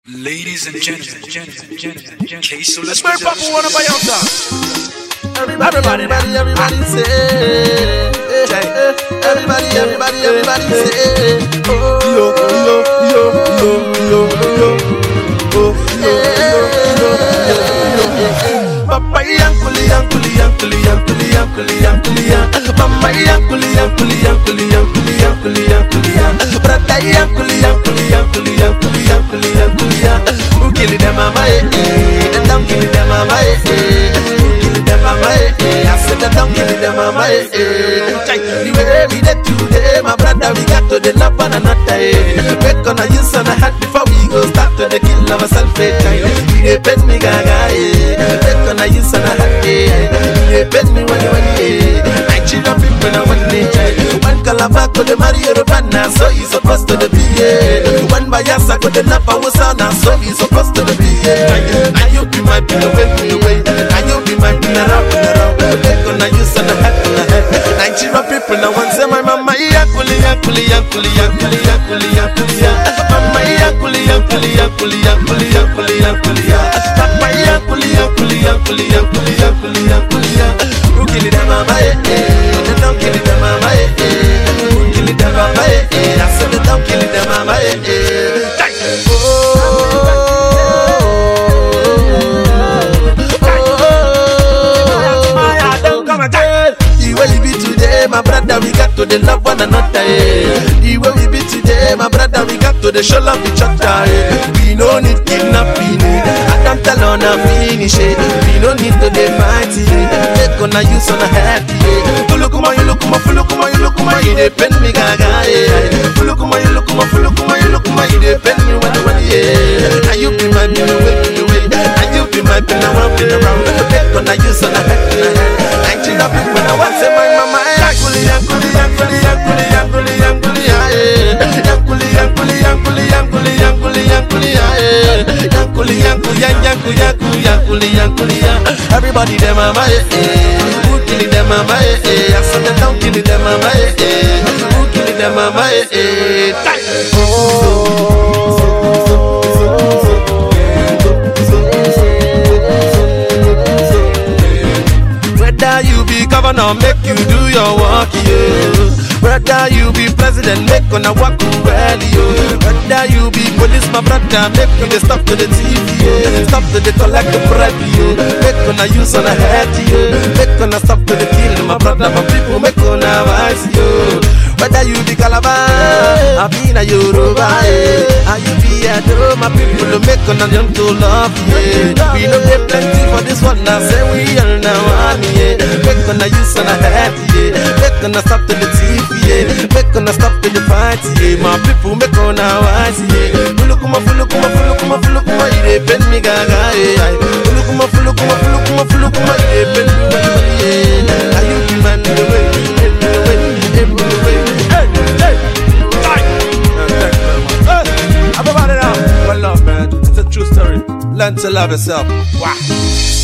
Ladies and gentlemen, K-So, let's Where Papa wanna buy out that? Everybody say, everybody say, oh, Papa yankuli, Mama yankuli, Brother yankuli, who kill them mama they don't kill them mama who kill them mama I said they don't kill them mama the way we did today, my brother, we got to the love one another we're gonna use on a hat before we go start to the kill ourselves we dey bend me gaga we're gonna use on a hat we dey bend me when Nigerian people now one day one Calabar go the marry Yoruba so he's supposed to be one Bayelsa go the Napa was on so he's supposed to be and you be my pillow away and you be my pillow around we're gonna use on a hat Nigerian people now one say my mama yakuli mama yakuli who kill them mama they don't kill them mama who kill them mama I said they don't kill them mama the way we be today, my brother, we got to the love one another. The way we be today, my brother, we got to the show love each other. We no need kidnapping, I don't tell on a finish it. We no need to fight it. They gonna use on a happy. Fulukuma, you look you depend me gaga. Fulukuma, you look you depend me when and you be my way, and you be my pen around. They gonna use on a happy. Nigeria people, I want say my mama yakuli everybody them mama who kill them mama I said they don't kill them mama who kill them mama whether you be governor, make you do your work, whether you be president, make gonna work well, whether you be police, my brother, make you dey stop to the TV, stop to the collect the bribe, make gonna use on a head, make gonna stop to the kill, my brother, my people, make gonna wise, whether you be Calabar, I be na Yoruba, and you be a do, my people, make gonna jump to love, we don't get plenty for this one, now say we are now, make gonna use on a head, make gonna stop to the TV, make gonna stop to the fight, my people, make gonna wise, fulukuma, you dey bend me gaga, fulukuma, you dey bend me, and you be man the way. Well, love, man. It's a true story. Learn to love yourself. Wow.